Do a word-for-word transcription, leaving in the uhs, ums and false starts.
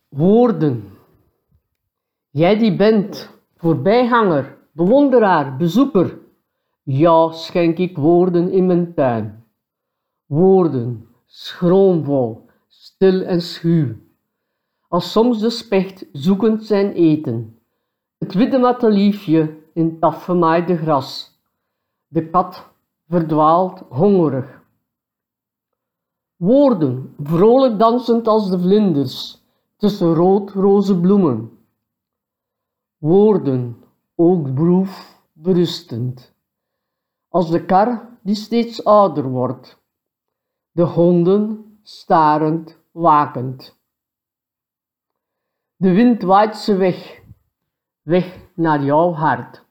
Woorden. Jij die bent voorbijganger, bewonderaar, bezoeker. Jou schenk ik woorden in mijn tuin. Woorden, schroomvol, stil en schuw. Als soms de specht zoekend zijn eten. Het witte mateliefje in het afgemaaide gras. De kat verdwaalt hongerig. Woorden, vrolijk dansend als de vlinders, tussen rood-roze bloemen. Woorden, ook broef berustend, als de kar die steeds ouder wordt. De honden starend, wakend. De wind waait ze weg, weg naar jouw hart.